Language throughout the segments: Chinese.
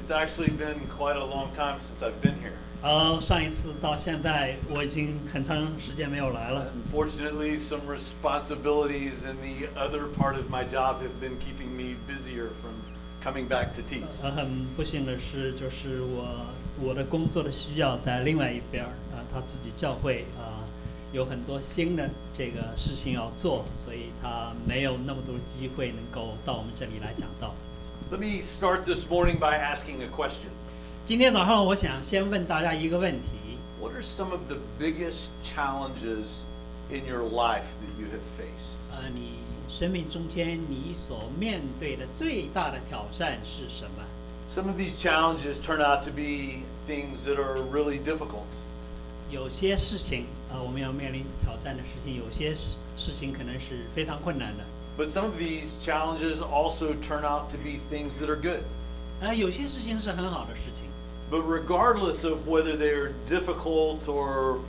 It's actually been quite a long time since I've been here. 上一次到现在我已经很长时间没有来了。 Unfortunately, some responsibilities in the other part of my job have been keeping me busier from coming back to teach. 很不幸的是，就是我的工作的需要在另外一边他自己教会有很多新的这个事情要做，所以他没有那么多机会能够到我们这里来讲道。 Let me start this morning by asking a question. 今天早上我想先问大家一个问题。 What are some of the biggest challenges in your life that you have faced? 你生命中间你所面对的最大的挑战是什么？ Some of these challenges turn out to be things that are really difficult. 有些事情我们要面临挑战的事情，有些事情可能是非常困难的。 But some of these challenges also turn out to be things that are good. 有些事情是很好的事情。 But regardless of whether they're difficult or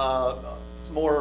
more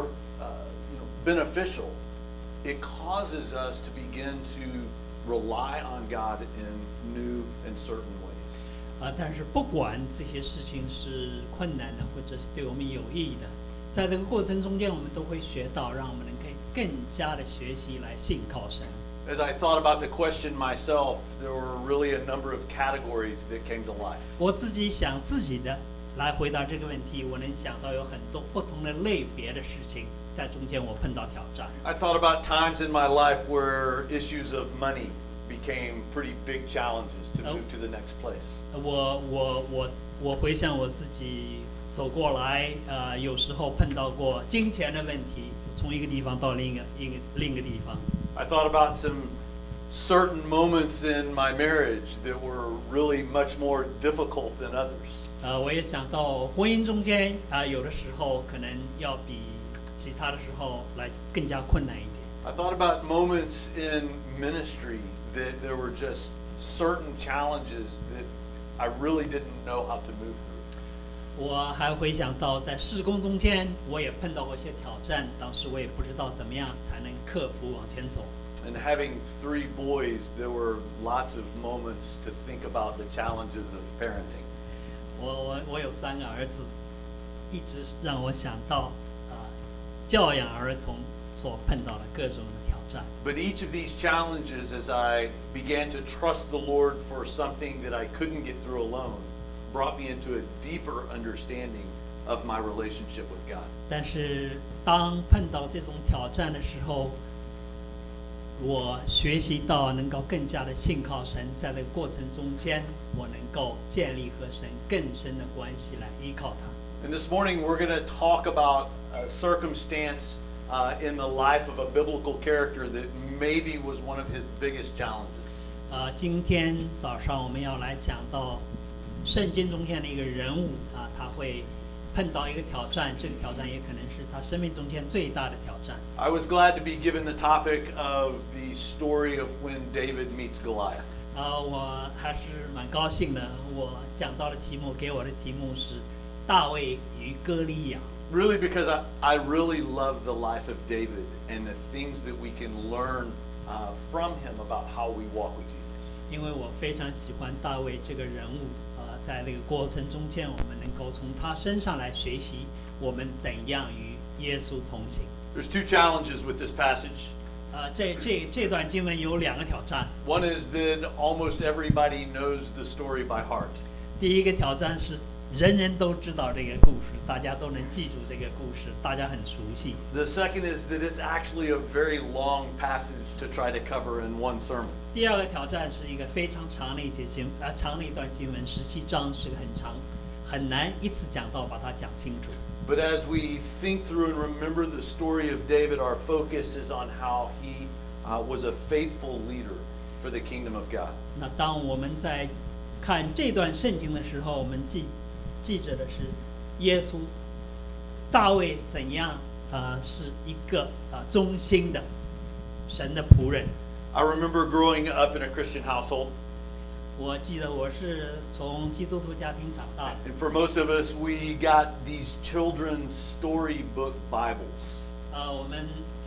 beneficial, it causes us to begin to rely on God in new and certain ways. 但是不管这些事情是困难的，或者是对我们有益的，在这个过程中间，我们都会学到，让我们可以更加的学习来信靠神。 As I thought about the question myself, there were really a number of categories that came to life. 我自己想自己的来回答这个问题，我能想到有很多不同的类别的事情，在中间我碰到挑战。 I thought about times in my life where issues of money became pretty big challenges to move to the next place. 我回想我自己走过来，有时候碰到过金钱的问题，从一个地方到另一个地方。 I thought about some certain moments in my marriage that were really much more difficult than others. 我也想到婚姻中间有的时候可能要比其他的时候来更加困难一点。 I thought about moments in ministry that there were just certain challenges that I really didn't know how to move through. 我还回想到在事工中间，我也碰到过一些挑战，当时我也不知道怎么样才能克服往前走。 And having 3 boys, there were lots of moments to think about the challenges of parenting. 我有3个儿子，一直让我想到教养儿童所碰到的各种的挑战。 But each of these challenges, as I began to trust the Lord for something that I couldn't get through alone, brought me into a deeper understanding of my relationship with God. 但是当碰到这种挑战的时候，我学习到能够更加的信靠神，在这个过程中间，我能够建立和神更深的关系来依靠他。 And this morning we're going to talk about a circumstance in the life of a biblical character that maybe was one of his biggest challenges. 今天早上我们要来讲到圣经中间的一个人物他会碰到一个挑战，这个挑战也可能是他生命中间最大的挑战。 I was glad to be given the topic of the story of when David meets Goliath. 我还是蛮高兴的，我讲到的题目给我的题目是大卫与歌利亚。 Really, because I really love the life of David and the things that we can learn from him about how we walk with Jesus. 因为我非常喜欢大卫这个人物，在这个过程中间，我们能够从他身上来学习我们怎样与耶稣同行。 There's 2 challenges with this passage. 这段经文有2个挑战。 One is that almost everybody knows the story by heart. 第一个挑战是人人都知道这个故事，大家都能记住这个故事，大家很熟悉。 The second is that it's actually a very long passage to try to cover in one sermon. 第2个挑战是一个非常长的一段经文，17章是个很长，很难一次讲到把它讲清楚。 But as we think through and remember the story of David, our focus is on how he was a faithful leader for the kingdom of God. 那当我们在看这段圣经的时候，我们记着的是耶稣、大卫怎样是一个忠心的神的仆人。 I remember growing up in a Christian household. 我记得我是从基督徒家庭长大的。 And for most of us, we got these children's storybook Bibles. 我们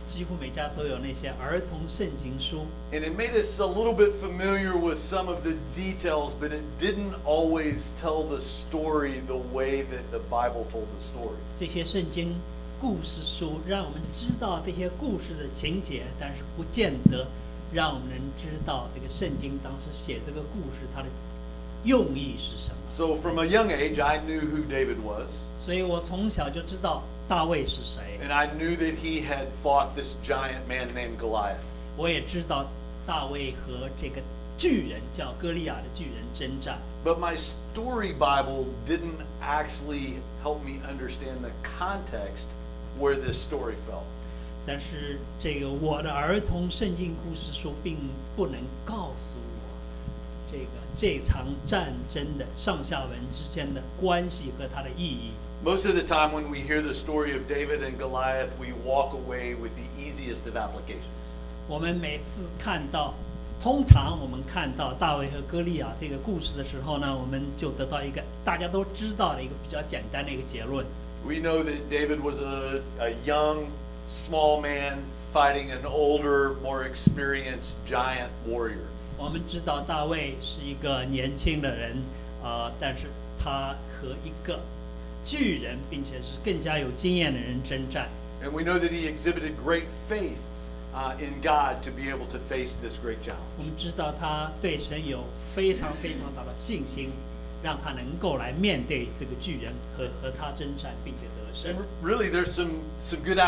几乎每家都有那些儿童圣经书。 And it made us a little bit familiar with some of the details, but it didn't always tell the story the way that the Bible told the story. 这些圣经故事书让我们知道这些故事的情节，但是不见得让我们能知道这个圣经当时写这个故事它的用意是什么。 So from a young age, I knew who David was, 所以我从小就知道大卫是谁， and I knew that he had fought this giant man named Goliath. 我也知道大卫和这个巨人叫歌利亚的巨人征战。 But my story Bible didn't actually help me understand the context where this story fell. 但是这个我的儿童圣经故事书并不能告诉我这场战争的上下文之间的关系和它的意义。 Most of the time when we hear the story of David and Goliath, we walk away with the easiest of applications. 我们每次通常我们看到大卫和歌利亚这个故事的时候呢，我们就得到一个大家都知道的一个比较简单的一个结论。 We know that David was a young, small man fighting an older, more experienced giant warrior. 我们知道大卫是一个年轻的人，但是他和一个巨人，并且是更加有经验的人征战。 And we know that he exhibited great faith in God to be able to face this great challenge. 我们知道他对神有非常非常大的信心，让他能够来面对这个巨人和他征战，并且得胜 And。really, there's some good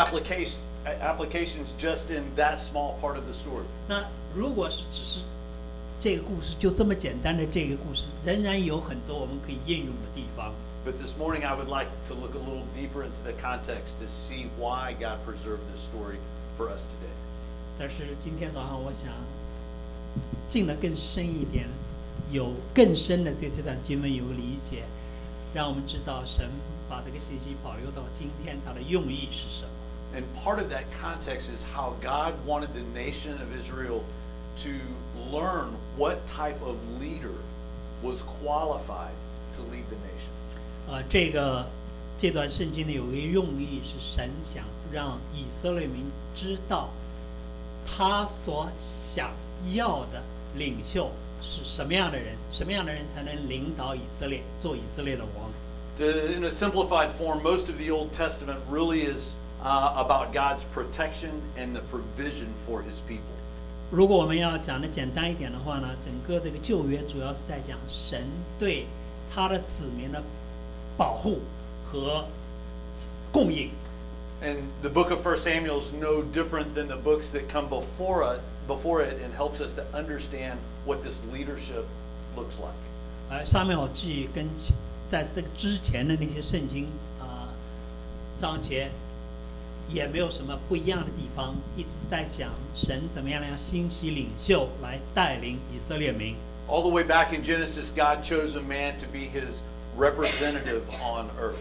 applications just in that small part of the story. 那如果是只是这个故事就这么简单的这个故事，仍然有很多我们可以应用的地方。 But this morning, I would like to look a little deeper into the context to see why God preserved this story for us today. 但是今天早上我想进得更深一点，有更深的对这段经文有理解，让我们知道神把这个信息保留到今天，它的用意是什么。 And part of that context is how God wanted the nation of Israel to learn what type of leader was qualified to lead the nation. 这段圣经呢有一个用意是神想让以色列民知道，他所想要的领袖是什么样的人，什么样的人才能领导以色列，做以色列的王。 In a simplified form, most of the Old Testament really is about God's protection and the provision for His people. 如果我们要讲的简单一点的话呢，整个这个旧约主要是在讲神对他的子民的保护和供应。 And the book of 1 Samuel is no different than the books that come before it and helps us to understand what this leadership looks like. 撒母耳记跟在这个之前的那些圣经章节也没有什么不一样的地方，一直在讲神怎么样让兴起领袖来带领以色列民。 All the way back in Genesis, God chose a man to be His representative on earth.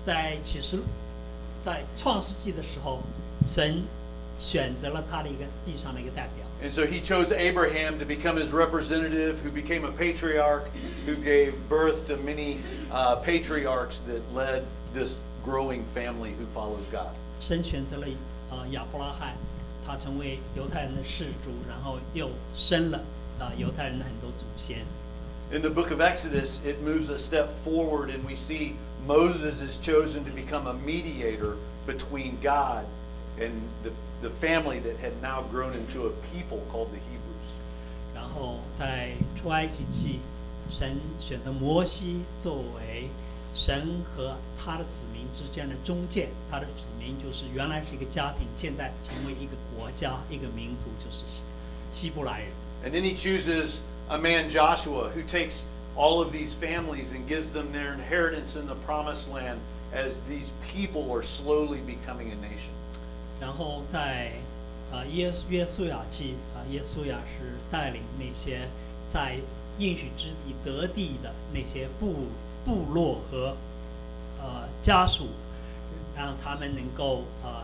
在创世纪的时候，神选择了他的一个地上的一个代表。 And so He chose Abraham to become His representative, who became a patriarch, who gave birth to many patriarchs that led this growing family who followed God. 神选择了亚伯拉罕，他成为犹太人的始祖，然后又生了犹太人的很多祖先。 In the book of Exodus, it moves a step forward, and we see Moses is chosen to become a mediator between God and the family that had now grown into a people called the Hebrews. 然后在出埃及记，神选择摩西作为神和他的子民之间的中介，他的子民就是原来是一个家庭，现在成为一个国家、一个民族，就是希伯来人。 And then He chooses a man, Joshua, who takes all of these families and gives them their inheritance in the promised land as these people are slowly becoming a nation. 然后在约书亚记约书亚是带领那些在应许之地得地的那些部落和家属，让他们能够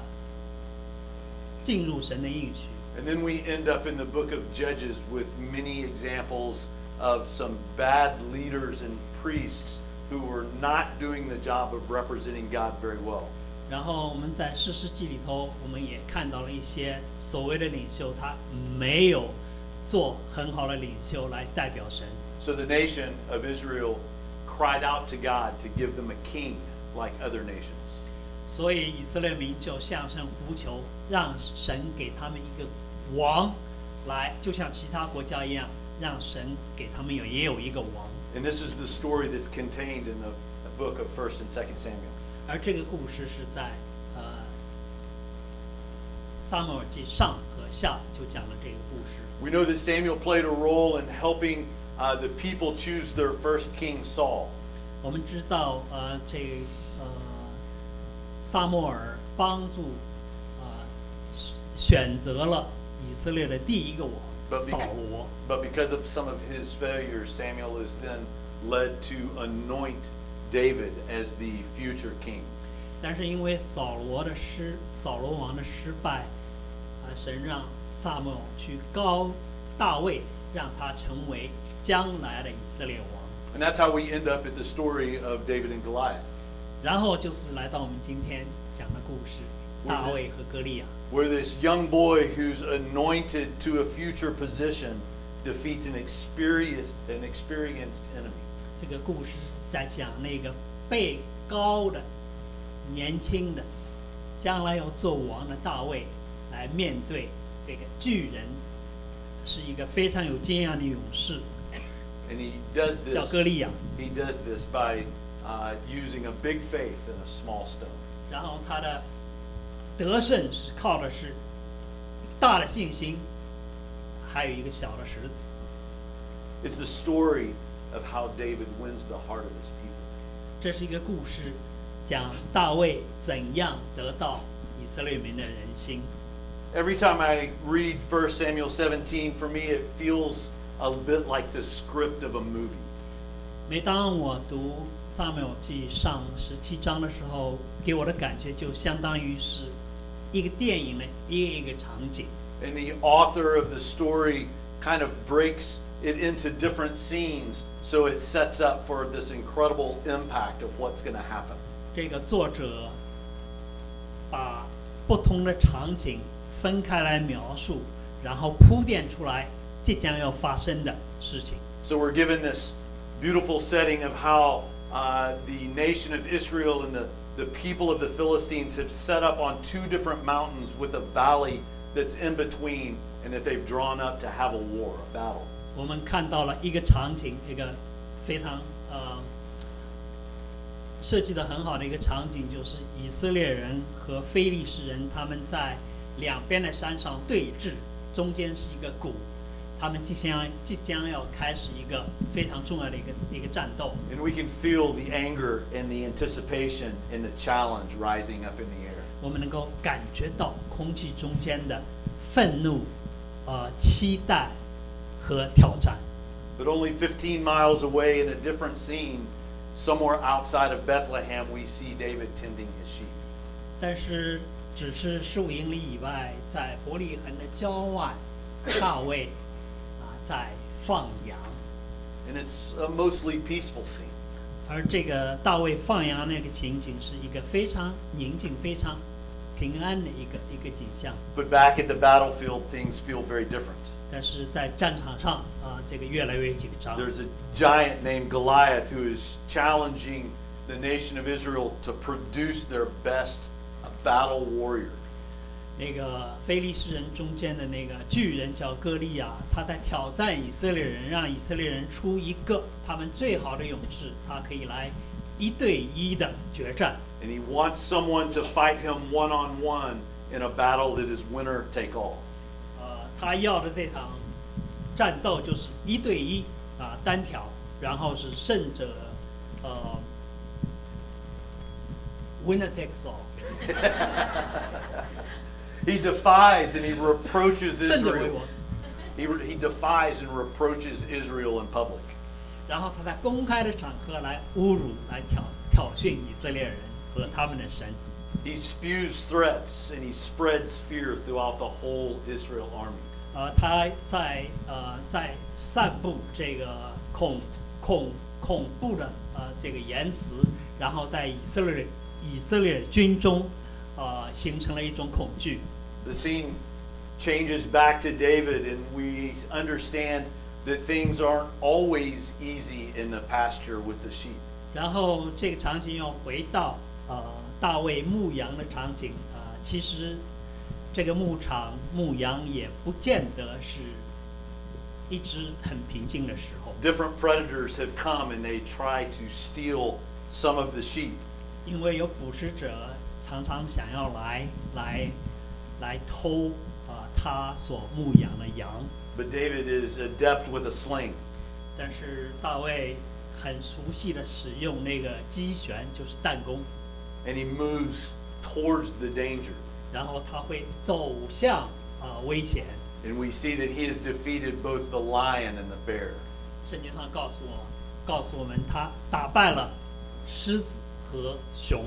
进入神的应许。 And then we end up in the book of Judges with many examples of some bad leaders and priests who were not doing the job of representing God very well. 然后我们在士师记里头，我们也看到了一些所谓的领袖，他没有做很好的领袖来代表神。 So the nation of Israel cried out to God to give them a king like other nations. 所以以色列民就向神呼求，让神给他们一个王，来就像其他国家一样，让神给他们也有一个王。 And this is the story that's contained in the book of 1st and 2nd Samuel. 而这个故事是在撒母耳记上和下就讲了这个故事。 We know that Samuel played a role in helping the people choose their first king, Saul. 我们知道撒母耳帮助选择了以色列的第一个王扫罗。 But because of some of his failures, Samuel is then led to anoint David as the future king. 但是因为扫罗王的失败，神让撒母耳去膏大卫，让他成为将来的以色列王。 And that's how we end up at the story of David and Goliath. 然后就是来到我们今天讲的故事，大卫和歌利亚。 Where this young boy who's anointed to a future position defeats an experienced enemy. 这个故事是在讲那个被膏的、年轻的、将来要做王的大卫，来面对这个巨人，是一个非常有经验的勇士。 And he does 叫 this. 歌利亚。 He does this by using a big faith in a small stone. 然后他的得胜是靠的是大的信心，还有一个小的石子。 It's the story of how David wins the heart of his people. 这是一个故事，讲大卫怎样得到以色列民的人心。 Every time I read 1 Samuel 17, for me it feels a bit like the script of a movie. 每当我读撒母耳记上17章的时候，给我的感觉就相当于是一个电影的一个场景。 And the author of the story kind of breaks it into different scenes, so it sets up for this incredible impact of what's going to happen. 这个作者把不同的场景分开来描述，然后铺垫出来即将要发生的事情。 So we're given this beautiful setting of how the nation of Israel and the people of the Philistines have set up on two different mountains with a valley that's in between, and that they've drawn up to have a war, a battle. 我们看到了一个场景，一个非常设计得很好的一个场景，就是以色列人和非利士人他们在两边的山上对峙，中间是一个谷，他们即将要开始一个非常重要的一个战斗。 And we can feel the anger and the anticipation and the challenge rising up in the air. 我们能够感觉到空气中间的愤怒、期待和挑战。 But only 15 miles away in a different scene, somewhere outside of Bethlehem, we see David tending his sheep. 但是只是15英里以外，在伯利恒的郊外，大卫在放羊。 And it's a mostly peaceful scene. 而这个大卫放羊那个情景是一个非常宁静、非常平安的一个景象。 But back at the battlefield, things feel very different. 但是在战场上这个越来越紧张。 There's a giant named Goliath who is challenging the nation of Israel to produce their best battle warrior. 那个非利士人中间的那个巨人叫歌利亚，他在挑战以色列人，让以色列人出一个他们最好的勇士，他可以来1对1的决战。 And he wants someone to fight him one-on-one in a battle that is winner take all. 他要的这场战斗就是1对1单挑，然后是胜者winner takes all。 He defies and he reproaches 胜者为 Israel. 王。 He defies and reproaches Israel in public. 然后他在公开的场合来侮辱、来挑衅以色列人和他们的神。 He spews threats and he spreads fear throughout the whole Israel army. 他在散布这个恐怖的这个言辞，然后在以色列军中形成了一种恐惧。 The scene changes back to David, and we understand that things aren't always easy in the pasture with the sheep. 然后这个场景又回到大卫牧羊的场景其实这个牧场牧羊也不见得是一直很平静的时候。 Different predators have come and they try to steal some of the sheep. 因为有捕食者常常想要来偷他所牧养的羊。 But David is adept with a sling. 但是大卫很熟悉的使用那个机旋，就是弹弓。 And he moves towards the danger. 然后他会走向危险。 And we see that he has defeated both the lion and the bear. 圣经上告诉我们，他打败了狮子和熊。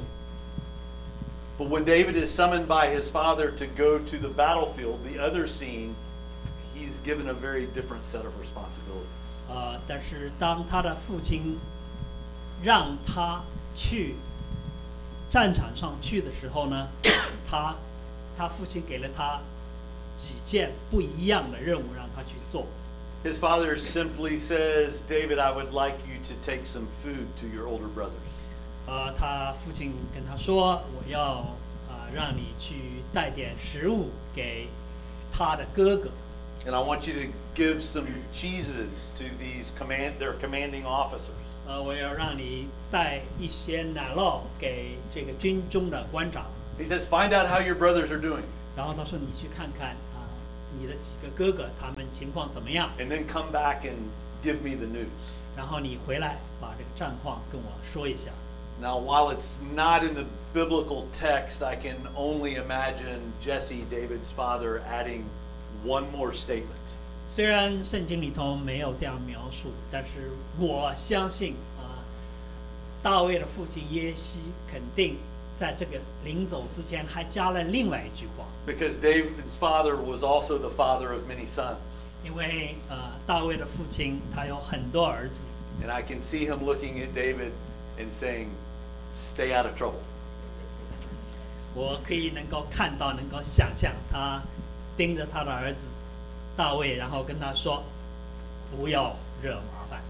But when David is summoned by his father to go to the battlefield, the other scene, he's given a very different set of responsibilities. 但是当他的父亲让他去战场上去的时候呢，他父亲给了他几件不一样的任务让他去做。 His father simply says, David, I would like you to take some food to your older brothers. 他父亲跟他说，我要让你去带点食物给他的哥哥。 And I want you to give some cheeses to their commanding officers. 我要让你带一些奶酪给这个军中的官长。 He says, find out how your brothers are doing. 然后他说，你去看看你的几个哥哥他们情况怎么样。 And then come back and give me the news. 然后你回来把这个战况跟我说一下。 Now, while it's not in the biblical text, I can only imagine Jesse, David's father, adding one more statement. 虽然圣经里头没有这样描述，但是我相信大卫的父亲耶西肯定在这个临走之前还加了另外一句话。 Because David's father was also the father of many sons. 因为大卫的父亲他有很多儿子。 And I can see him looking at David and saying, stay out of trouble. 我可以能够看到，能够想象他盯着他的儿子大卫，然后跟他说，不要惹麻烦。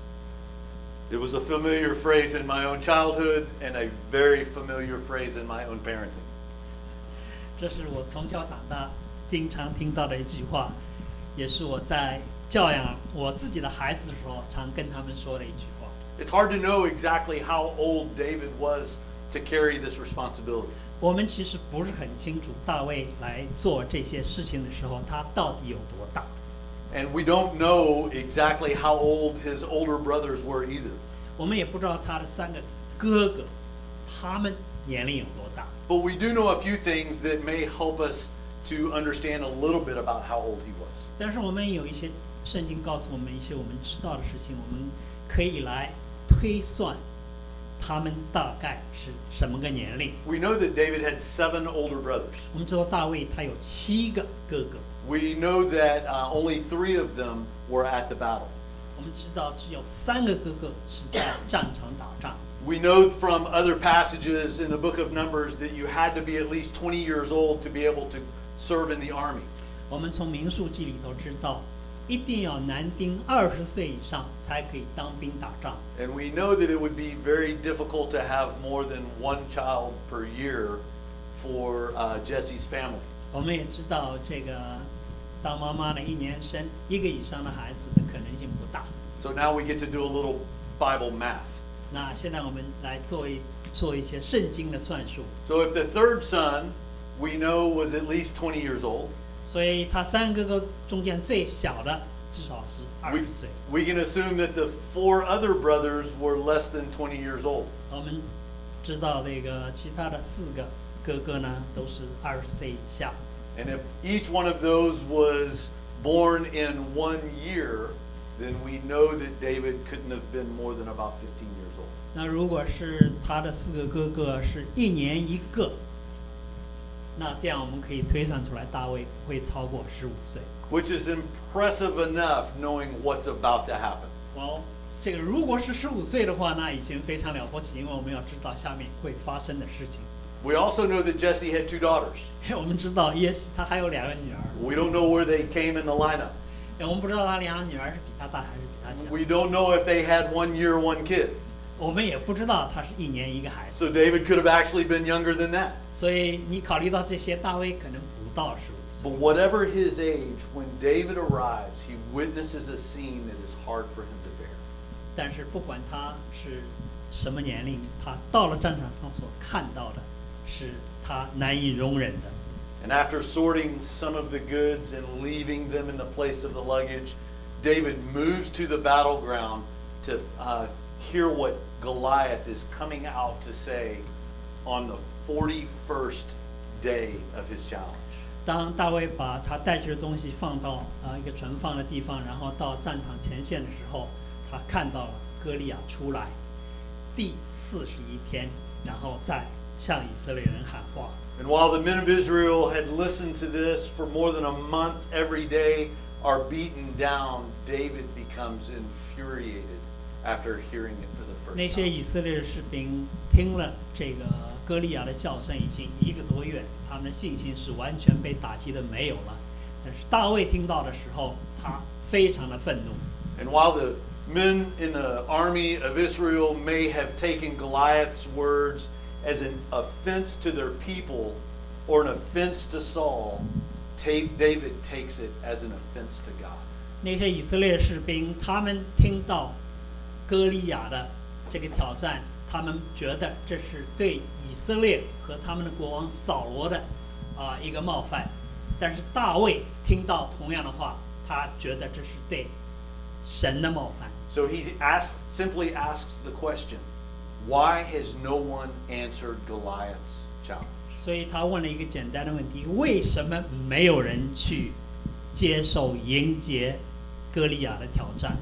It was a familiar phrase in my own childhood and a very familiar phrase in my own parenting. 这是我从小长大经常听到的一句话，也是我在教养我自己的孩子的时候常跟他们说的一句话。 It's hard to know exactly how old David was to carry this responsibility. 我们其实不是很清楚大卫来做这些事情的时候，他到底有多大。 And we don't know exactly how old his older brothers were either. 我们也不知道他的三个哥哥，他们年龄有多大。 But we do know a few things that may help us to understand a little bit about how old he was. 但是我们有一些圣经告诉我们一些我们知道的事情，我们可以来推算他们大概是什么个年龄。 We know that David had 7 older brothers. 我们知道大卫他有7个哥哥。 We know that only 3 of them were at the battle. 我们知道只有3个哥哥是在战场打仗。 We know from other passages in the book of Numbers that you had to be at least 20 years old to be able to serve in the army. 我们从民数记里头知道，一定要男丁20岁以上才可以当兵打仗。 And we know that it would be very difficult to have more than 1 child per year for Jesse's family. 我们也知道这个当妈妈的一年生1个以上的孩子的可能性不大。 So now we get to do a little Bible math. 那现在我们来做一些圣经的算术。 So if the 3rd son we know was at least 20 years old. 所以他3个哥哥中间最小的至少是20岁。 We can assume that the 4 other brothers were less than 20 years old. 我们知道那个其他的4个哥哥呢都是20岁以下。 And if each one of those was born in 1 year, then we know that David couldn't have been more than about 15 years old. 那如果是他的4个哥哥是1年1个，那这样我们可以推算出来，大卫不会超过15岁。 Which is impressive enough knowing what's about to happen. 这个如果是15岁的话，那已经非常了不起，因为我们要知道下面会发生的事情。 We also know that Jesse had 2 daughters. 我们知道耶西他还有2个女儿， We don't know where they came in the lineup. 我们不知道他2个女儿是比他大还是比他小， We don't know if they had 1 year, 1 kid. 我们也不知道他是1年1个孩子。 So David could have actually been younger than that. 所以你考虑到这些，大卫可能不到15岁。 But whatever his age, when David arrives, he witnesses a scene that is hard for him to bear. 但是不管他是什么年龄，他到了战场上所看到的，是他难以容忍的。 And after sorting some of the goods and leaving them in the place of the luggage, David moves to the battleground to hear what Goliath is coming out to say on the 41st day of his challenge. 当大卫把他带去的东西放到一个存放的地方，然后到战场前线的时候，他看到了歌利亚出来，第41天，然后再向以色列人喊话。 And while the men of Israel had listened to this for more than a month, every day are beaten down, David becomes infuriated after hearing it for the first 那些 time. 以色列的士兵听了这个歌利亚的叫声已经1个多月，他们的信心是完全被打击的没有了。但是大卫听到的时候，他非常的愤怒。 And while the men in the army of Israel may have taken Goliath's words as an offense to their people or an offense to Saul, David takes it as an offense to God. 那些以色列士兵，他们听到歌利亚的这个挑战，他们觉得这是对以色列和他们的国王扫罗的一个冒犯。但是大卫听到同样的话，他觉得这是对神的冒犯。 So he simply asks the question, why has no one answered Goliath's challenge? 所以他问了一个简单的问题：为什么没有人去接受迎接歌利亚的挑战？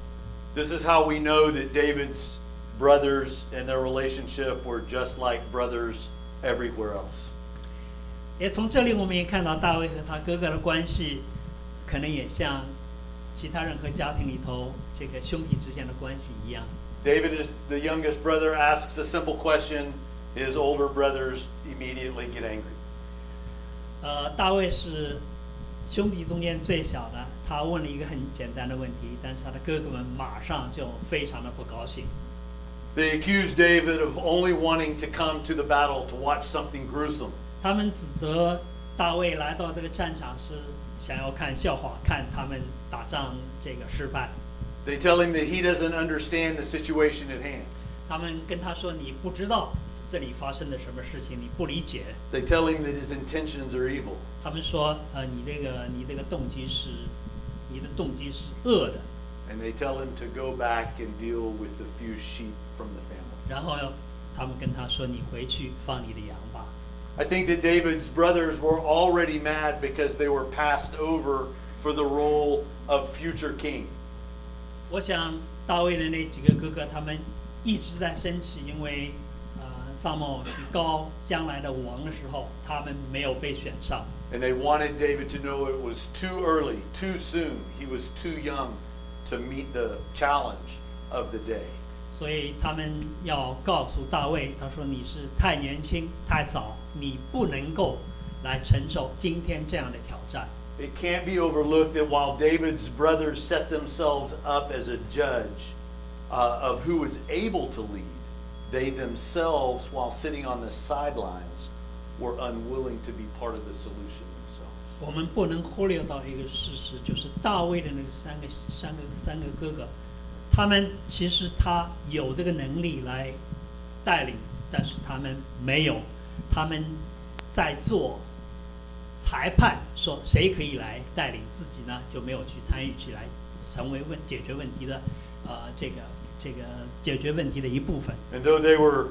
This is how we know that David's brothers and their relationship were just like brothers everywhere else. 也从这里我们也看到大卫和他哥哥的关系，可能也像其他任何家庭里头这个兄弟之间的关系一样。 David is the youngest brother, asks a simple question. His older brothers immediately get angry. 大卫是兄弟中间最小的，他问了一个很简单的问题，但是他的哥哥们马上就非常的不高兴。 They accuse David of only wanting to come to the battle to watch something gruesome. 他们指责大卫来到这个战场是想要看笑话，看他们打仗这个失败。 They tell him that he doesn't understand the situation at hand. 他们跟他说：“你不知道这里发生了什么事情，你不理解。” They tell him that his intentions are evil. 他们说：“你这个动机是恶的。” And they tell him to go back and deal with the few sheep from the family. 然后他们跟他说：“你回去放你的羊吧。” I think that David's brothers were already mad because they were passed over for the role of future king. 我想大卫的那几个哥哥，他们一直在生气，因为撒母耳去膏将来的王的时候，他们没有被选上。 And they wanted David to know it was too early, too soon. He was too young to meet the challenge of the day. 所以他们要告诉大卫，他说你是太年轻、太早，你不能够来承受今天这样的挑战。 It can't be overlooked that while David's brothers set themselves up as a judge of who was able to lead, they themselves, while sitting on the sidelines, were unwilling to be part of the solution themselves. 我们不能忽略到一个事实，就是大卫的那个三个哥哥，他们其实他有这个能力来带领，但是他们没有，他们在做裁判，说谁可以来带领自己呢，就没有去参与起来，成为解决问题的这个解决问题的一部分。 And though they were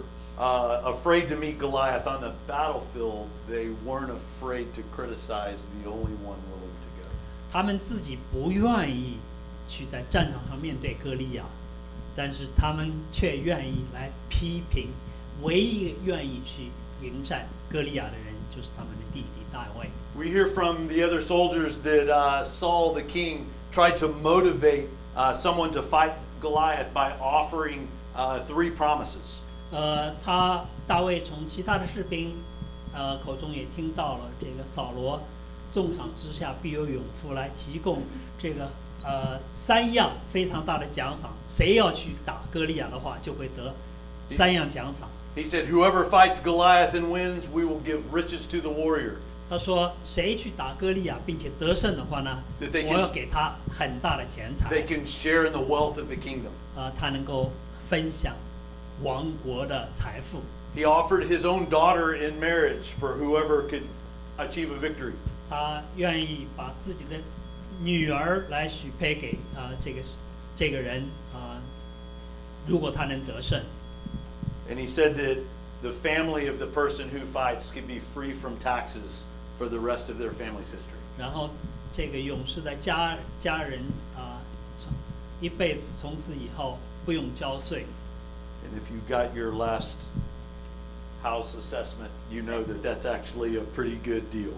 afraid to meet Goliath on the battlefield, they weren't afraid to criticize the only one willing to go. 他们自己不愿意去在战场上面对歌利亚，但是他们却愿意来批评。唯一愿意去迎战歌利亚的人，就是他们的弟弟大卫。 We hear from the other soldiers that Saul the king tried to motivate someone to fight Goliath by offering 3 promises. 大卫从其他的士兵口中也听到了这个扫罗重赏之下必有勇夫来提供这个3样非常大的奖赏，谁要去打歌利亚的话就会得3样奖赏。 He said, "Whoever fights Goliath and wins, we will give riches to the warrior." 他说谁去打歌利亚并且得胜的话呢，我要给他很大的钱财。 They can share in the wealth of the kingdom. 他能够分享王国的财富。 He offered his own daughter in marriage for whoever could achieve a victory. 他愿意把自己的女儿来许配给这个人如果他能得胜。 And he said that the family of the person who fights can be free from taxes for the rest of their family's history. 然后这个勇士的家人一辈子从此以后不用交税。 And if you got your last house assessment, you know that that's actually a pretty good deal.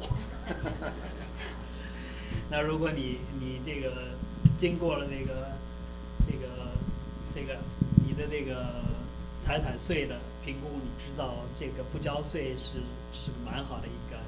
那如果你这个经过了这个你的这个财产税的评估，你知道这个不交税是蛮好的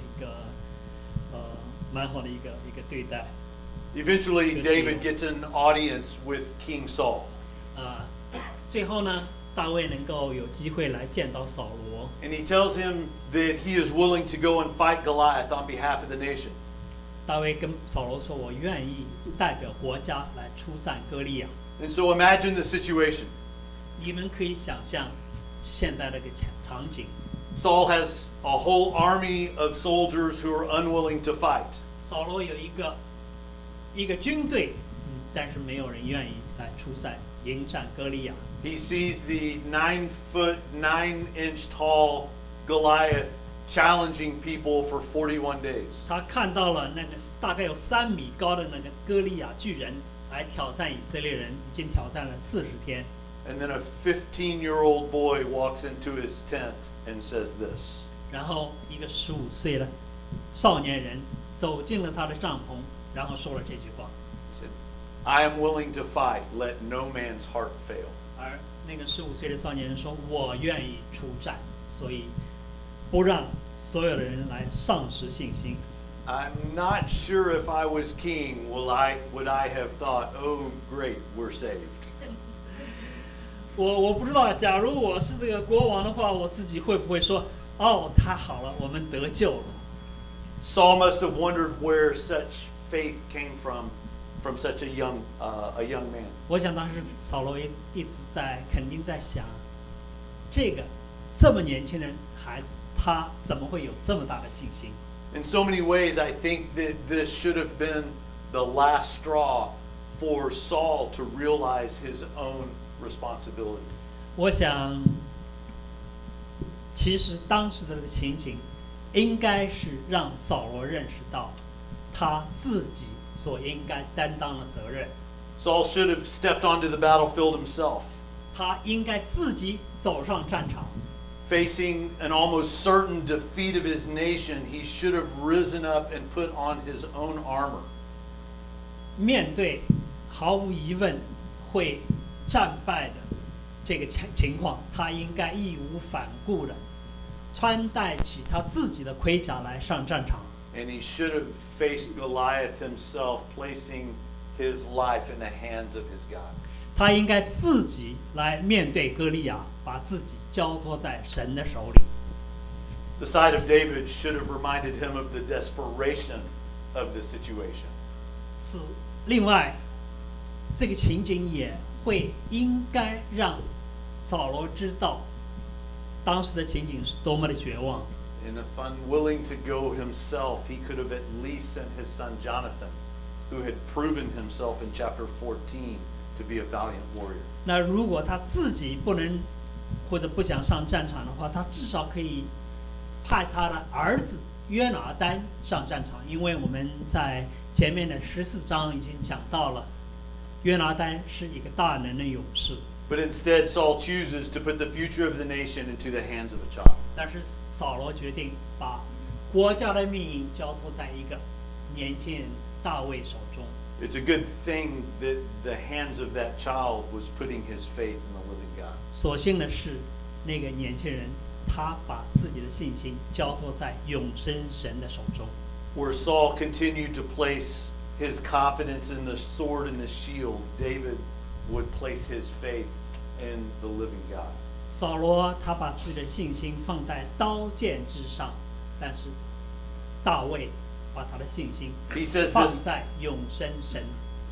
一个对待。 Eventually, David gets an audience with King Saul. 最后呢，大卫能够有机会来见到扫罗。 And he tells him that he is willing to go and fight Goliath on behalf of the nation. 大卫跟扫罗说：“我愿意代表国家来出战歌利亚。” And so imagine the situation. 你们可以想象现在这个场景。 Saul has a whole army of soldiers who are unwilling to fight. 扫罗有一个军队，但是没有人愿意来出战迎战歌利亚。 He sees the 9-foot, 9-inch tall Goliath challenging people for 41 days. 他看到了那个大概有3米高的那个歌利亚巨人来挑战以色列人，已经挑战了40天。 And then a 15-year-old boy walks into his tent and says this. 然后一个15岁的少年人走进了他的帐篷，然后说了这句话。 He said, "I am willing to fight. Let no man's heart fail." 而那个15岁的少年人说：“我愿意出战，所以不让所有的人来丧失信心。” I'm not sure if I was king, would I have thought, "Oh, great, we're saved." 我不知道，假如我是这个国王的话，我自己会不会说：“哦，太好了，我们得救了。” Saul must have wondered where such faith came from such a young man. 我想当时扫罗一直肯定在想，这么年轻的孩子，他怎么会有这么大的信心？ In so many ways, I think that this should have been the last straw for Saul to realize his own responsibility. 我想，其实当时的这个情景，应该是让扫罗认识到他自己所应该担当的责任。 Saul should have stepped onto the battlefield himself. 他应该自己走上战场。 Facing an almost certain defeat of his nation, he should have risen up and put on his own armor. 面对毫无疑问会战败的这个情况，他应该义无反顾的穿戴起他自己的盔甲来上战场。 And he should have faced Goliath himself, placing his life in the hands of his God. 他应该自己来面对歌利亚，把自己交托在神的手里。 The side of David should have reminded him of the desperation of the situation. 另外，这个情景也应该让扫罗知道，当时的情景是多么的绝望。 And if unwilling to go himself, he could have at least sent his son Jonathan, who had proven himself in chapter 14 to be a valiant warrior. 那如果他自己不能或者不想上战场的话，他至少可以派他的儿子约拿单上战场，因为我们在前面的14章已经讲到了，约拿单是一个大能的勇士。 But instead, Saul chooses to put the future of the nation into the hands of a child. 但是扫罗决定把国家的命运交托在一个年轻人大卫手中。 It's a good thing that the hands of that child was putting his faith in the living God. 所幸的是， 那个年轻人他把自己的信心交托在永生神的手中。 Where Saul continued to place his confidence in the sword and the shield, David would place his faith in the living God. 扫罗他把自己的信心放在刀剑之上，但是大卫把他的信心 He says 放 this. 在永生神。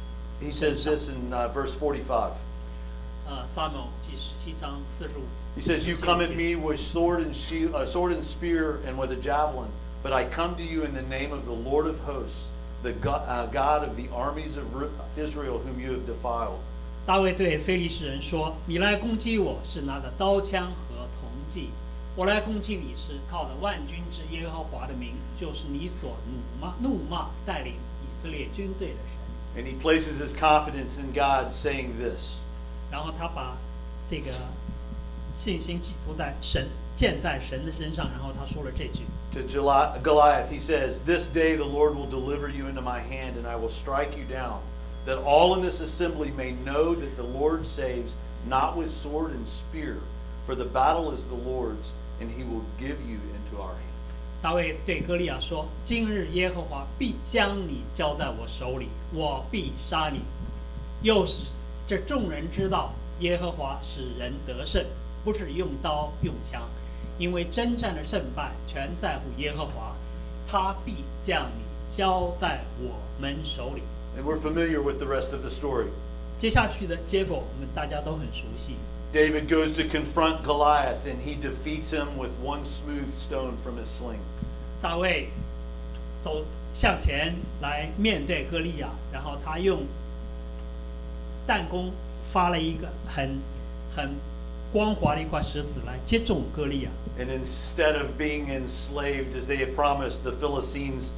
He says this in verse 45. 撒母耳记17章45。 He says, "You come at me with sword and shield, sword and spear, and with a javelin, but I come to you in the name of the Lord of hosts, the God of the armies of Israel, whom you have defiled." 大卫对非利士人说：“你来攻击我是拿着刀枪和铜戟，我来攻击你是靠着万军之耶和华的名，就是你所怒骂带领以色列军队的神。” And he places his confidence in God, saying this. 然后他把这个信心寄托在神，建在神的身上。然后他说了这句。 To Goliath, he says, "This day the Lord will deliver you into my hand, and I will strike you down, that all in this assembly may know that the Lord saves, not with sword and spear, for the battle is the Lord's, and he will give you into our hand." 大卫对歌利亚说：“今日耶和华必将你交在我手里，我必杀你。又使这众人知道，耶和华使人得胜，不是用刀用枪，因为征战的胜败全在乎耶和华，他必将你交在我们手里。” And we're familiar with the rest of the story. 接下去的结果，我们大家都很熟悉。 David goes to confront Goliath, and he defeats him with one smooth stone from his sling. 大卫向前来面对歌利亚，然后他用弹弓发了一个很光滑的一块石子来接中歌利亚。 And instead of being enslaved as they had promised, the Philistines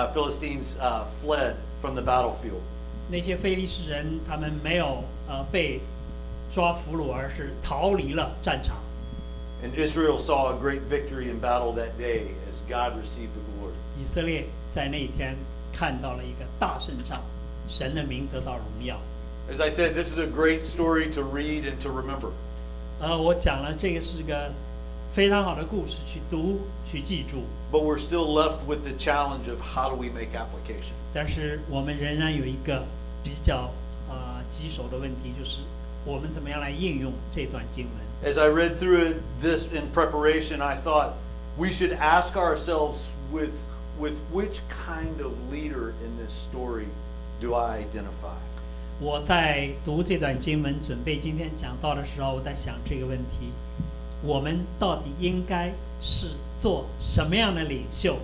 fled from the battlefield. 那些非利士人他们没有被抓俘虏，而是逃离了战场。 And Israel saw a great victory in battle that day as God received the glory. 以色列在那一天看到了一个大胜仗，神的名得到荣耀。 As I said, this is a great story to read and to remember. 我讲了这个是个非常好的故事，去读去记住。 But we're still left with the challenge of how do we make application? 但是我们仍然有一个比较棘手的问题，就是我们怎么样来应用这段经文。 As I read through this in preparation, I thought we should ask ourselves with which kind of leader in this story do I identify? 我在读这段经文准备今天讲道的时候，我在想这个问题：我们到底应该是做什么样的领袖？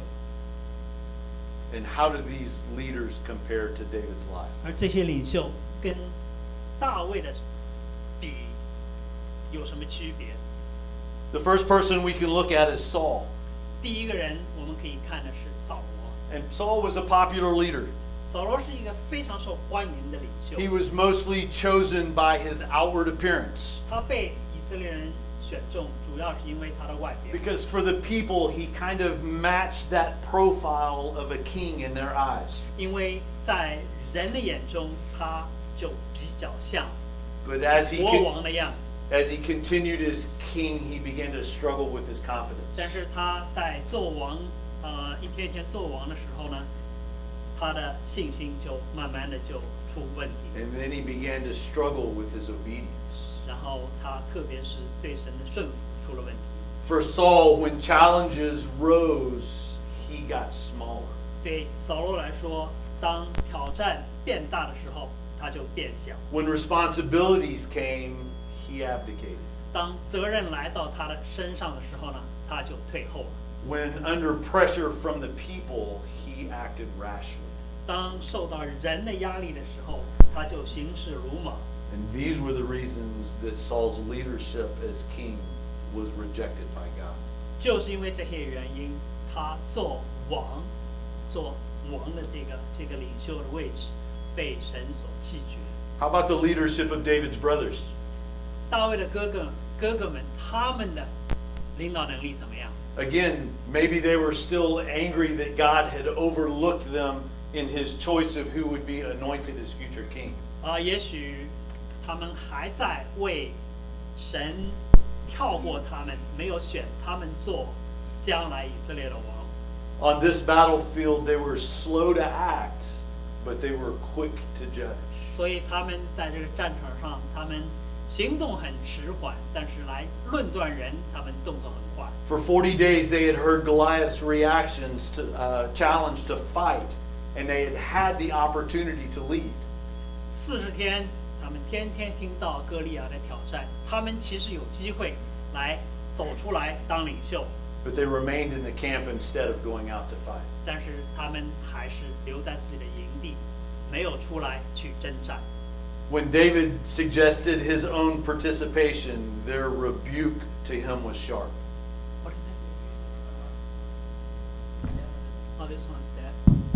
And how do these leaders compare to David's life? 而这些领袖跟大卫的比有什么区别？ The first person we can look at is Saul. 第一个人我们可以看的是扫罗。 And Saul was a popular leader. 扫罗是一个非常受欢迎的领袖。 He was mostly chosen by his outward appearance. 他被以色列人选中，主要是因为他的外表。 Because for the people, he kind of matched that profile of a king in their eyes. 因为在人的眼中，他就比较像 But as he 国王的样子。 as he continued as king, he began to struggle with his confidence. 但是他在做王，一天一天做王的时候呢，他的信心就慢慢的就出问题。 And then he began to struggle with his obedience. 然后他特别是对神的顺服出了问题。 For Saul, when challenges rose, he got smaller. 对扫罗来说，当挑战变大的时候，他就变小； When responsibilities came, he abdicated. 当责任来到他的身上的时候呢，他就退后了； When under pressure from the people, he acted rashly. 当受到人的压力的时候，他就行事鲁莽。 And these were the reasons that Saul's leadership as king was rejected by God. 就是因为这些原因，他做王的这个领袖的位置，被神所弃绝。 How about the leadership of David's brothers? 大卫的哥哥们，他们的领导能力怎么样？ Again, maybe they were still angry that God had overlooked them in his choice of who would be anointed as future king. 也许他们还在为神跳过他们，没有选他们做将来以色列的王。 On this battlefield, they were slow to act, but they were quick to judge. 所以他们在这个战场上，他们行动很迟缓，但是来论断人，他们动作很快。 For 40 days, they had heard Goliath's reactions to challenge to fight, and they had had the opportunity to lead. 40天，他们天天听到歌利亚的挑战，他们其实有机会来走出来当领袖， But they remained in the camp instead of going out to fight. 但是他们还是留在自己的营地，没有出来去征战。 When David suggested his own participation, their rebuke to him was sharp. What is it? Oh, this one's dead.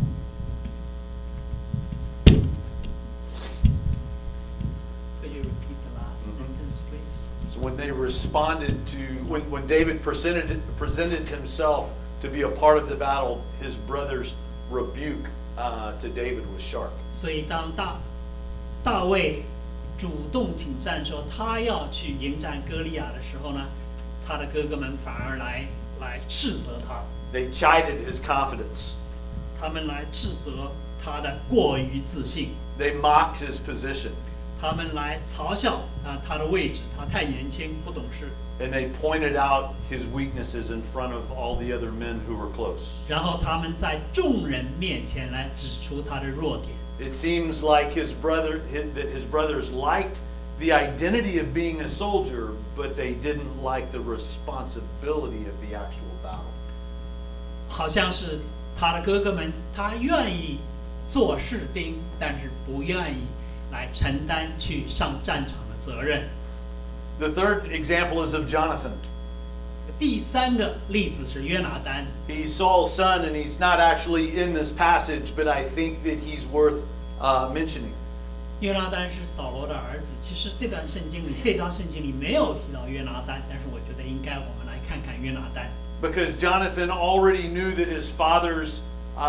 Could you repeat the last sentence, please? So when they responded to, when David presented himself to be a part of the battle, his brother's rebuke to David was sharp. 所以当大卫主动请战说他要去迎战歌利亚的时候呢，他的哥哥们反而来斥责他， They chided his confidence. 他们来斥责他的过于自信， They mocked his position. 他们来嘲笑他的位置，他太年轻不懂事， And they pointed out his weaknesses in front of all the other men who were close. 然后他们在众人面前来指出他的弱点。 It seems like his brothers liked the identity of being a soldier, but they didn't like the responsibility of the actual battle. 好像是他的哥哥们，他愿意做士兵，但是不愿意来承担去上战场的责任。 The third example is of Jonathan. 第三个例子是约拿单， He's Saul's son, and he's not actually in this passage, but I think that he's worth mentioning. 约拿单是扫罗的儿子。其实这章圣经里没有提到约拿单，但是我觉得应该我们来看看约拿单。 Because Jonathan already knew that his father's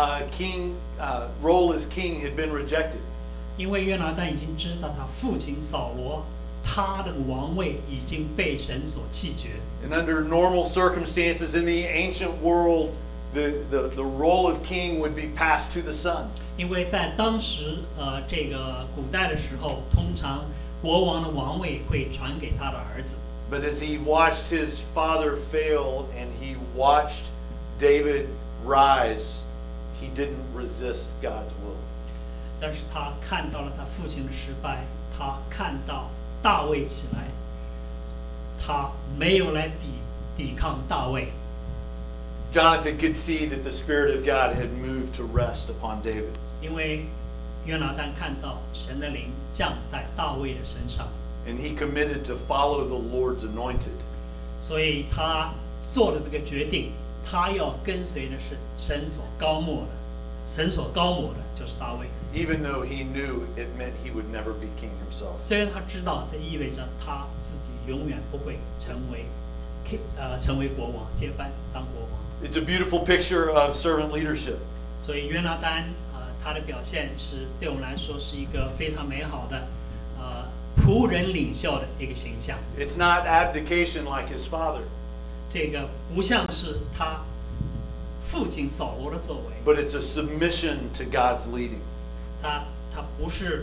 role as king had been rejected. 因为约拿单已经知道他父亲扫罗，他的王位已经被神所弃绝。 And under normal circumstances in the ancient world, the role of king would be passed to the son. 因为在当时这个古代的时候，通常国王的王位会传给他的儿子。 But as he watched his father fail and he watched David rise, he didn't resist God's will. 但是他看到了他父亲的失败，他看到大卫起来，他没有来抵抗大卫。 Jonathan could see that the Spirit of God had moved to rest upon David. 因为约拿单看到神的灵降在大卫的身上， And he committed to follow the Lord's anointed. 所以他做了这个决定，他要跟随的是神所高抹的，神所高抹的就是大卫。 Even though he knew it meant he would never be king himself. 虽然他知道这意味着他自己永远不会成为国王，接班当国王。 It's a beautiful picture of servant leadership. 所以约拿单他的表现是对我们来说是一个非常美好的仆人领袖的一个形象。 It's not abdication like his father, 这个不像是他父亲扫罗的作为， but it's a submission to God's leading. 他不是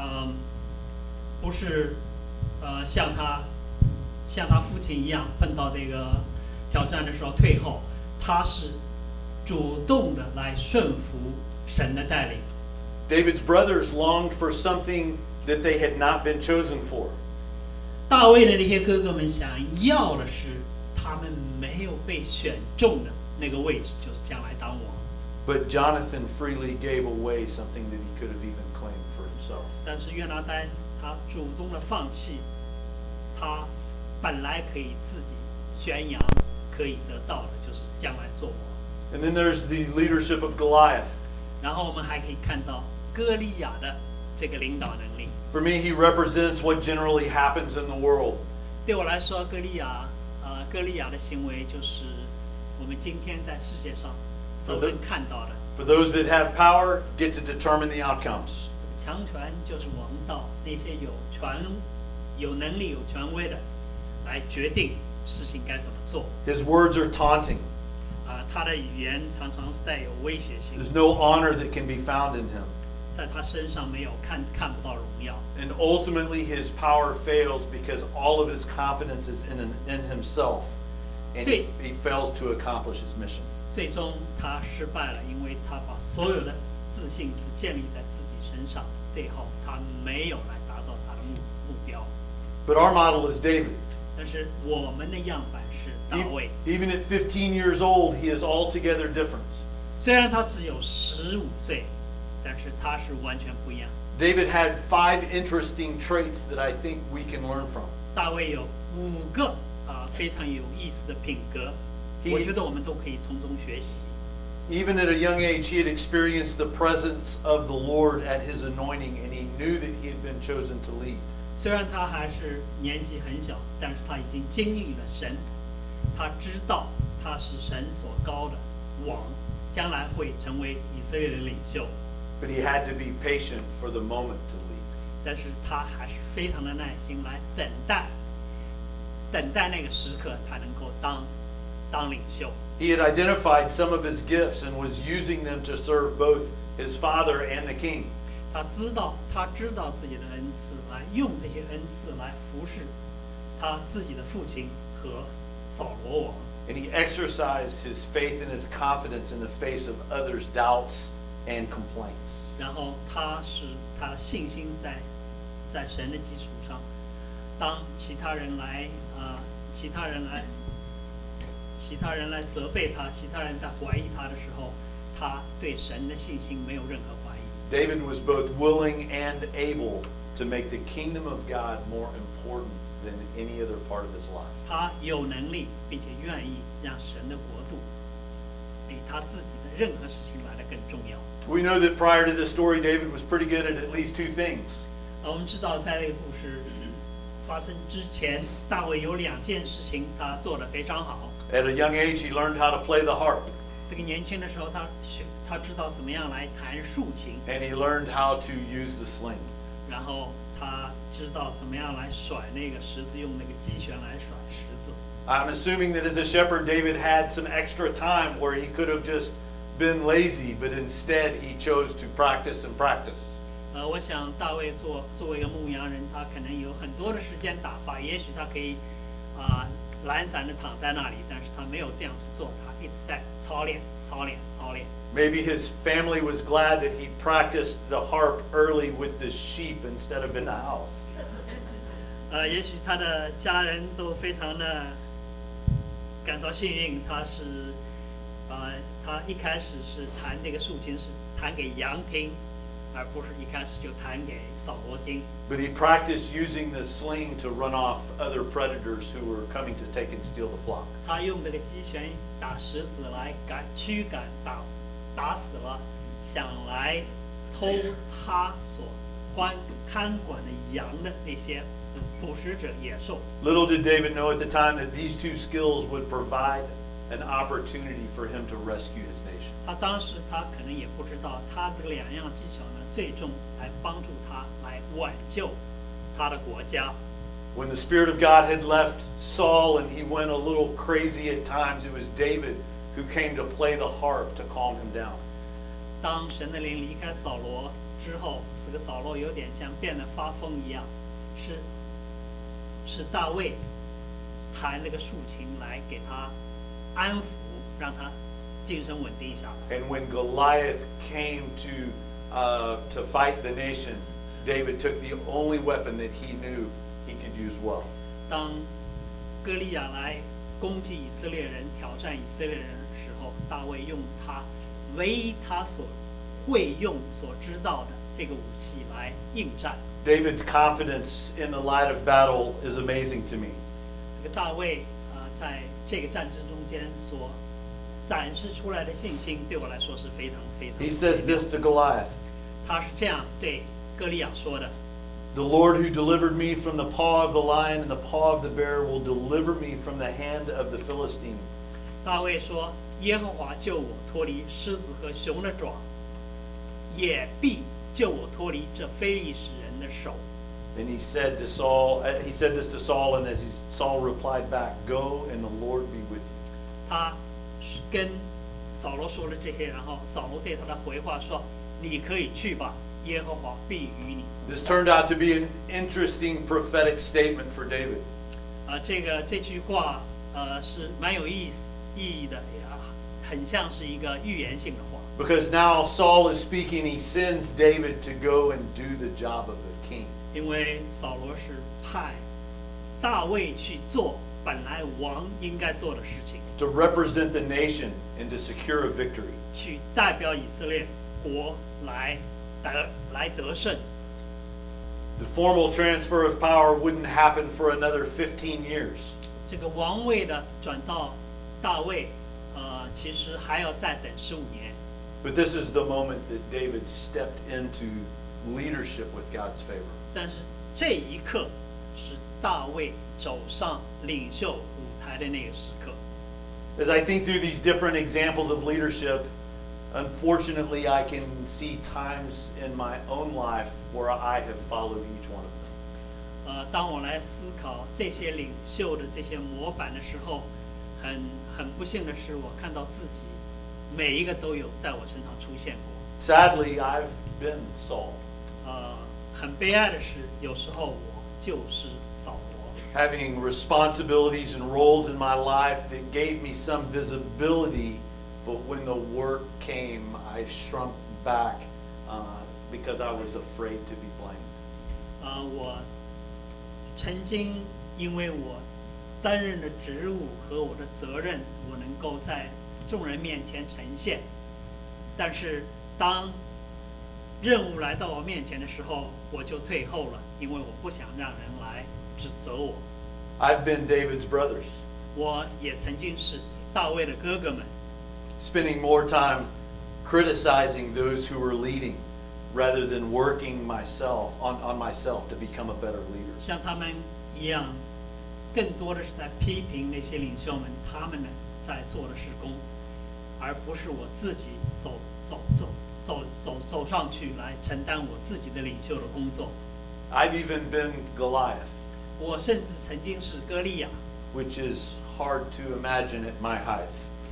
像他父亲一样碰到这个挑战的时候退后，他是主动的来顺服神的带领。 David's brothers longed for something that they had not been chosen for. 大卫的那些哥哥们想要的是他们没有被选中的那个位置，就是将来当王。 But Jonathan freely gave away something that he could have even claimed for himself. 但是约拿单他主动的放弃，他本来可以自己宣扬可以得到的，就是将来做王。 And then there's the leadership of Goliath. 然后我们还可以看到歌利亚的这个领导能力。 For me, he represents what generally happens in the world. 对我来说，歌利亚的行为就是我们今天在世界上都能看到的。 For those that have power, get to determine the outcomes. 强权就是王道，那些有能力、有权威的，来决定事情该怎么做。 His words are taunting. 他的语言常常是带有威胁性， There's no honor that can be found in him. 在他身上没有看不到荣耀。 And ultimately, his power fails because all of his confidence is in himself, and he fails to accomplish his mission. 最终他失败了，因为他把所有的自信是建立在自己身上，最后他没有来达到他的目标。 But our model is David. 但是我们的样板是大卫， Even at 15 years old, he is altogether different. 虽然他只有15岁，但是他是完全不一样。 David had 5 interesting traits that I think we can learn from. 大卫有5个非常有意思的品格，我觉得我们都可以从中学习。 Even at a young age, he had experienced the presence of the Lord at his anointing, and he knew that he had been chosen to lead. 虽然他还是年纪很小，但是他已经经历了神，他知道他是神所高的王，将来会成为以色列的领袖。 But he had to be patient for the moment to lead. 但是他还是非常的耐心来等待那个时刻，他能够当领袖。 He had identified some of his gifts and was using them to serve both his father and the king. 他知道自己的恩赐，来用这些恩赐来服侍他自己的父亲和扫罗王。 And he exercised his faith and his confidence in the face of others' doubts and complaints. 然后他的信心在神的基础上，当其他人来责备他，其他人在怀疑他的时候，他对神的信心没有任何怀疑。 David was both willing and able to make the kingdom of God more important than any other part of his life. 他有能力，并且愿意让神的国度比他自己的任何事情来得更重要。 We know that prior to this story, David was pretty good at least 2 things. 我们知道，在这个故事发生之前，大卫有2件事情他做得非常好。 At a young age, he learned how to play the harp, 这个年轻的时候，他知道怎么样来弹竖琴， and he learned how to use the sling. 然后他知道怎么样来甩那个十字，用那个击拳来甩十字。 I'm assuming that as a shepherd, David had some extra time where he could have just been lazy, but instead he chose to practice and practice. 我想大卫作为一个牧羊人，他可能有很多的时间打发，也许他可以懒散的躺在那里，但是他没有这样子做，他一直在操练。 Maybe his family was glad that he practiced the harp early with the sheep instead of in the house. 也许他的家人都非常的感到幸运，他一开始是弹那个竖琴是弹给羊听，而不是一开始就弹给扫罗听。 But he practiced using the sling to run off other predators who were coming to take and steal the flock. 他用这个击拳打石子来驱赶打死了想来偷他所看管的羊的那些捕食者野兽。 Little did David know at the time that these 2 skills would provide an opportunity for him to rescue his nation. 当时他可能也不知道，他这2样技巧呢，最终来帮助他来挽救他的国家。 When the Spirit of God had left Saul and he went a little crazy at times, it was David who came to play the harp to calm him down. 当神的灵离开扫罗之后，这个扫罗有点像变得发疯一样，是大卫弹那个竖琴来给他安抚，让他精神稳定下来。 And when Goliath came to fight the nation, David took the only weapon that he knew he could use well. 当歌利亚来攻击以色列人、挑战以色列人的时候，大卫用唯一他所会用、所知道的这个武器来应战。 David's confidence in the light of battle is amazing to me. 这个大卫在这个战争中间所展示出来的信心，对我来说是非常非常。 He says this to Goliath. 他是这样对歌利亚说的 The Lord who delivered me from the paw of the lion and the paw of the bear will deliver me from the hand of the Philistine. 大卫说：“耶和华救我脱离狮子和熊的爪，也必救我脱离这非利士人的手。” And he said to Saul, he said this to Saul, and as Saul replied back, "Go, and the Lord be with you." 他跟扫罗说了这些，然后扫罗对他的回话说：“你可以去吧，耶和华必与你。” This turned out to be an interesting prophetic statement for David. 这句话是蛮有意义的，很像是一个预言性的话。 Because now Saul is speaking, he sends David to go and do the job of the king. 因为扫罗是派大卫去做本来王应该做的事情， To represent the nation and to secure a victory. 去代表以色列国来得胜。 The formal transfer of power wouldn't happen for another 15 years. 这个王位的转到大卫，其实还要再等15年。 But this is the moment that David stepped into leadership with God's favor. 但是这一刻是大卫走上领袖舞台的那个时刻。 As I think through these different examples of leadership, unfortunately, I can see times in my own life where I have followed each one of them. 当我来思考这些领袖的这些模板的时候，很不幸的是，我看到自己每一个都有在我身上出现过。 Sadly, I've been Saul, 很悲哀的是，有时候我就是扫罗， having responsibilities and roles in my life that gave me some visibility, but when the work came, I shrunk back because I was afraid to be blamed. 我曾经因为我担任的职务和我的责任，我能够在众人面前呈现，但是当任务来到我面前的时候，我就退后了，因为我不想让人来指责我。 I've been David's brothers, 我也曾经是大卫的哥哥们， spending more time criticizing those who were leading rather than working on myself to become a better leader. 像他们一样，更多的是在批评那些领袖们他们在做的事工，而不是我自己走上去来承担我自己的领袖的工作。 I've even been Goliath, 我甚至曾经是歌利亚， which is hard to imagine at my height.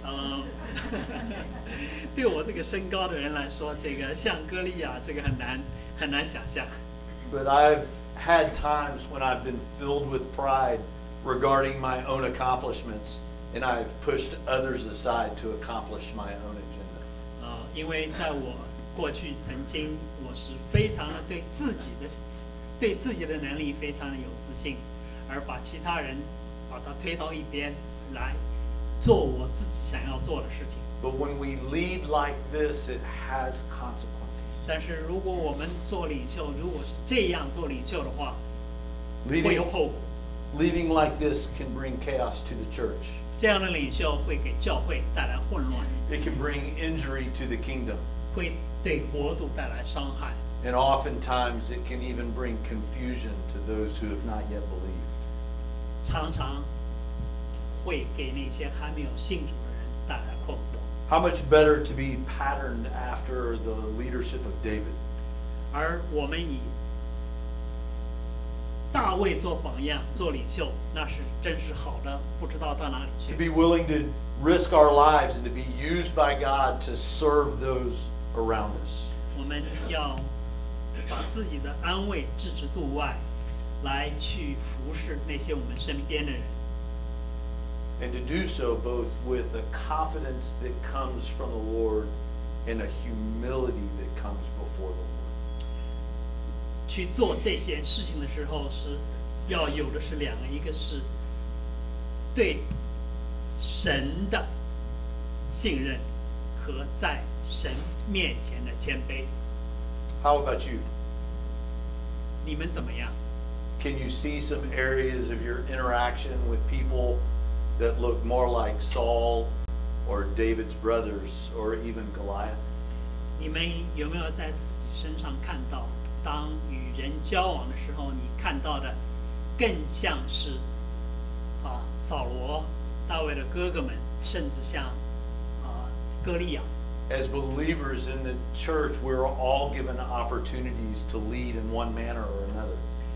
对我这个身高的人来说，这个像歌利亚，这个很难想象。 But I've had times when I've been filled with pride regarding my own accomplishments, and I've pushed others aside to accomplish my own agenda. 因为在我过去曾经，我是非常的对自己的能力非常的有自信，而把其他人把他推到一边来做我自己想要做的事情。 But when we lead like this, it has consequences. 但是如果我们做领袖，如果是这样做领袖的话，会 Leading, 有后果。 leading like this can bring chaos to the church. 这样的领袖会给教会带来混乱， It can bring injury to the kingdom. 会对国度带来伤害， And oftentimes it can even bring confusion to those who have not yet believed. 常常会给那些还没有信主的人带来困惑。 How much better to be patterned after the leadership of David? 而我们以大卫做榜样、做领袖，那是真是好的，不知道到哪里 To 去。 be willing to risk our lives and to be used by God to serve those around us. 我们要把自己的安慰置之度外，来去服侍那些我们身边的人。 And to do so both with a confidence that comes from the Lord and a humility that comes before the Lord. 去做这件事情的时候，是要有的是两个，一个是对神的信任和在神面前的谦卑。 How about you? 你们怎么样？ Can you see some areas of your interaction with people that look more like Saul or David's brothers or even Goliath? 你们有没有在自己身上看到，当与人交往的时候，你看到的更像是扫罗、大卫的哥哥们，甚至像歌利亚。 As believers in the church, we're all given opportunities to lead in one manner or another.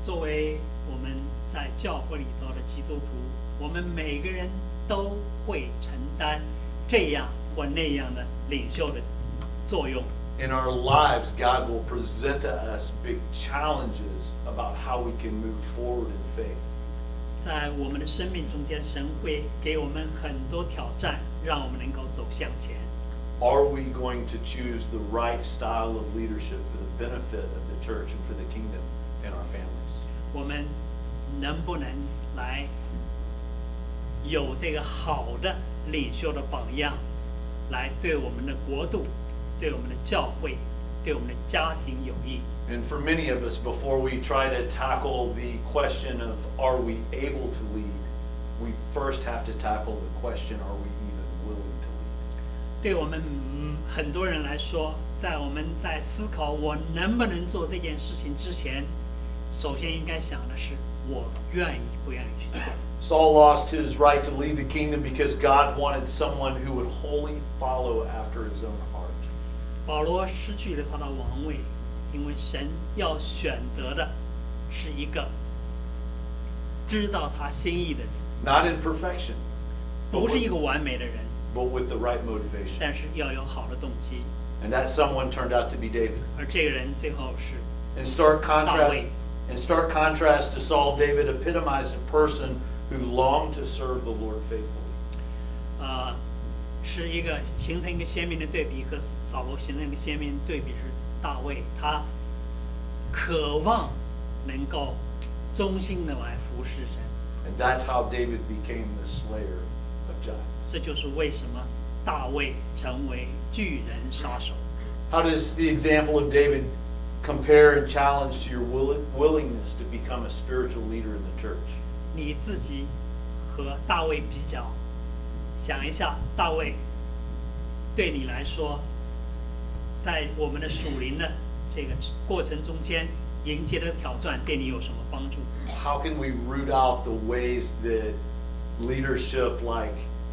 作为我们在教会里头的基督徒，我们每个人都会承担这样或那样的领袖的作用。 In our lives, God will present to us big challenges about how we can move forward in faith. 在我们的生命中间，神会给我们很多挑战，让我们能够走向前。 Are we going to choose the right style of leadership for the benefit of the church and for the kingdom and our families? 我们能不能来有这个好的领袖的榜样，来对我们的国度、对我们的教会、对我们的家庭有益？ And for many of us, before we try to tackle the question of are we able to lead, we first have to tackle the question, are we even willing to lead? 对我们很多人来说，在我们在思考我能不能做这件事情之前，首先应该想的是我愿意不愿意去做。 Saul lost his right to lead the kingdom because God wanted someone who would wholly follow after his own heart. 保罗失去了他的王位，因为神要选择的是一个知道他心意的人， Not in perfection, 不是一个完美的人， but with the right motivation. 但是要有好的动机。 And that someone turned out to be David. 而这个人最后是 In stark contrast, David. in stark contrast to Saul, David epitomized a person who longed to serve the Lord faithfully. 是一个形成一个鲜明的对比，和扫罗形成一个鲜明的对比是大卫，他渴望能够忠心的来服侍神。 And that's how David became the slayer of giants. 这就是为什么大卫成为巨人杀手。 How does the example of David compare and challenge to your willingness to become a spiritual leader in the church? 你自己和大卫比较，想一下，大卫对你来说，在我们的属灵的这个过程中间，迎接的挑战对你有什么帮助？ How can we root out the ways that leadership like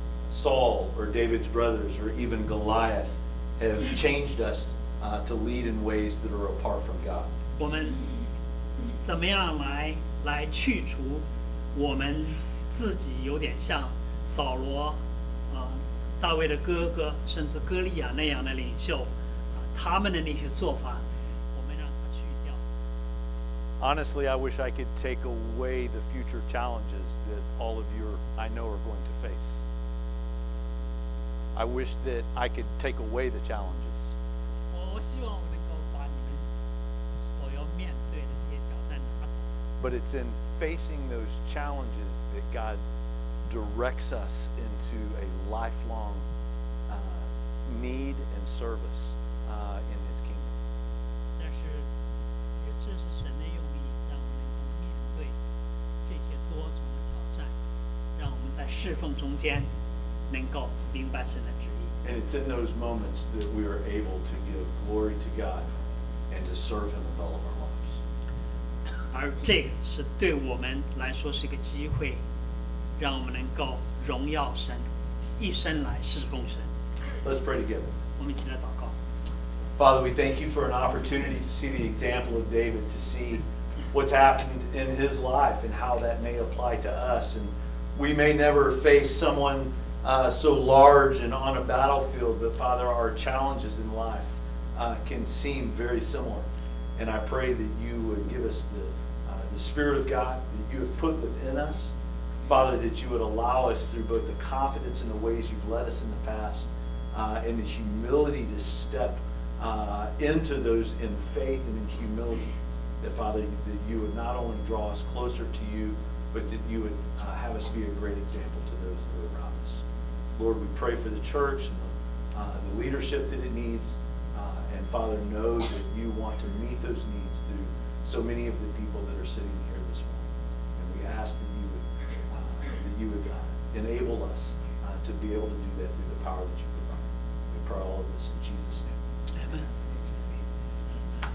Saul or David's brothers or even Goliath have changed us to lead in ways that are apart from God? 我们怎么样来去除我们自己有点像扫罗大卫的哥哥，甚至歌利亚那样的领袖他们的那些做法，我们让他去掉。 Honestly, I wish I could take away the future challenges that all of you I know are going to face. I wish that I could take away the challenges. 我希望我能够把你们所要面对的这些挑战拿走。 But it's in facing those challenges that God directs us into a lifelong need and service in His kingdom. 但是，也这是神的用意，让我们能够面对这些多重的挑战，让我们在侍奉中间能够明白神的旨意。 And it's in those moments that we are able to give glory to God and to serve Him with all of our lives. 而这个是对我们来说是一个机会，让我们能够荣耀神，一生来侍奉神。 Let's pray together. 我们一起来祷告。 Father, we thank you for an opportunity to see the example of David, to see what's happened in his life and how that may apply to us. And we may never face someone so large and on a battlefield, but Father, our challenges in life can seem very similar. And I pray that you would give us the Spirit of God that you have put within us. Father, that you would allow us through both the confidence in the ways you've led us in the past and the humility to step into those in faith and in humility. That, Father, that you would not only draw us closer to you, but that you would have us be a great example to those that are around us. Lord, we pray for the church and the leadership that it needs. And Father, know that you want to meet those needs through so many of the people that are sitting here this morning. And we ask that you would enable us to be able to do that through the power that you provide. We pray all of this in Jesus' name. Amen.